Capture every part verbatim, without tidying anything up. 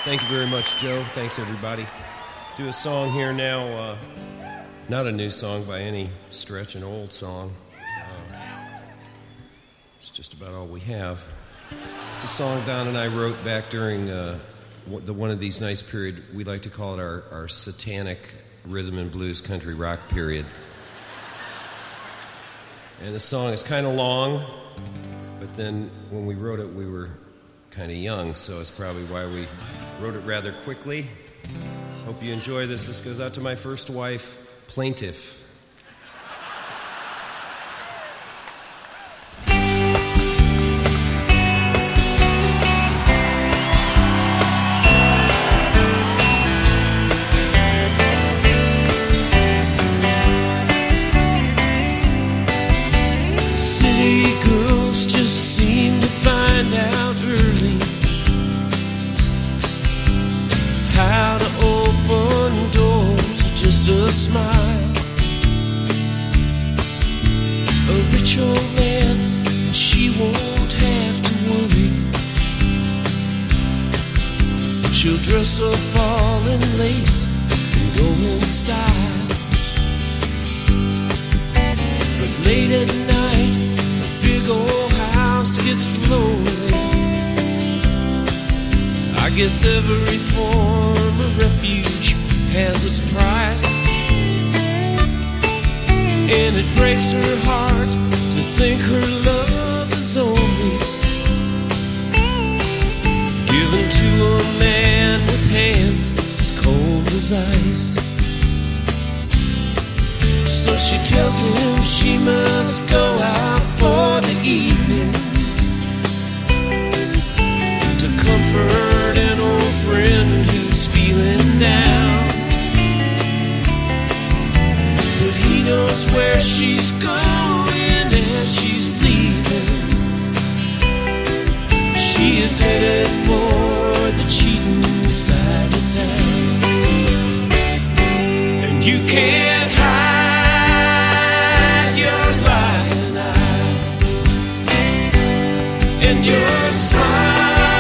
Thank you very much, Joe. Thanks, everybody. Do a song here now. Uh, not a new song by any stretch, an old song. Uh, it's just about all we have. It's a song Don and I wrote back during uh, the one of these nice period. We like to call it our, our satanic rhythm and blues country rock period. And the song is kind of long, but then when we wrote it, we were kind of young, so it's probably why we wrote it rather quickly. Hope you enjoy this. This goes out to my first wife, Plaintiff. City girls just seem to find out early how to open doors with just a smile. A rich old man, and she won't have to worry. She'll dress up all in lace and go in style. But late at night, a big old house gets lonely. I guess every form of refuge has its price, and it breaks her heart to think her love is only given to a man with hands as cold as ice. So she tells him she must go out for the evening to comfort an old friend who's feeling down. But he knows where she's going as she's leaving. She is headed for the cheating side of town. And you can't hide your lying eye and your smile.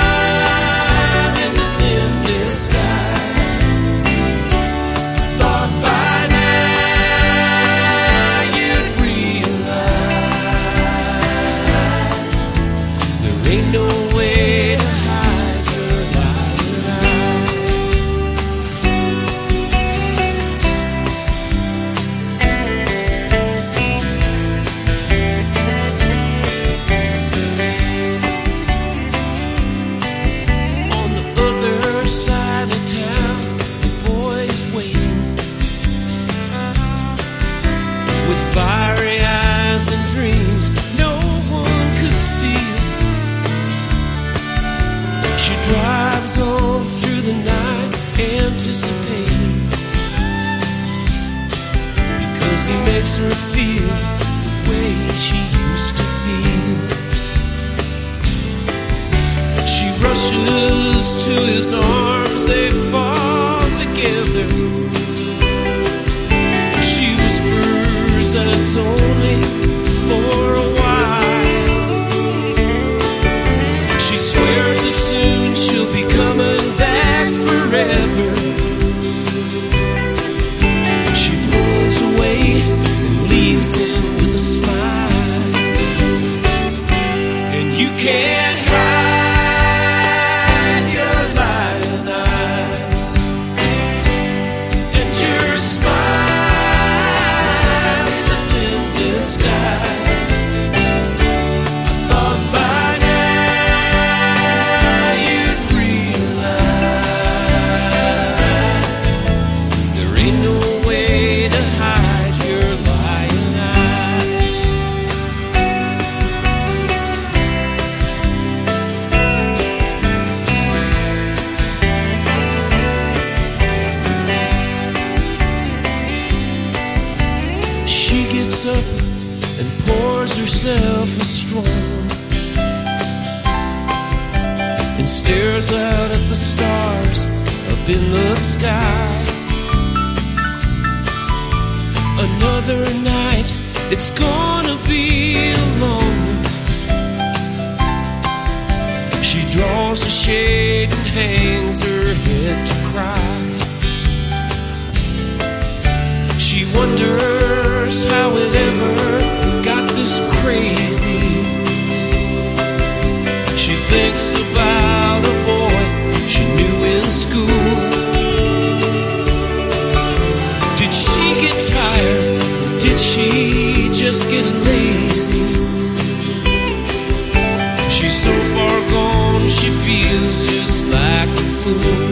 Fiery eyes and dreams no one could steal. She drives on through the night, anticipating, because he makes her feel the way she used to feel. She rushes to his arms, they fall together. She whispers that it's only for a while. She swears that soon she'll be coming back forever. She pulls away and leaves him with a smile. And you can't hide your lying eyes and your smile. Up and pours herself a strong and stares out at the stars up in the sky. Another night, it's gonna be a long one. She draws a shade and hangs her head to cry. She wonders how it ever got this crazy. She thinks about a boy she knew in school. Did she get tired? Did she just get lazy? She's so far gone, she feels just like a fool.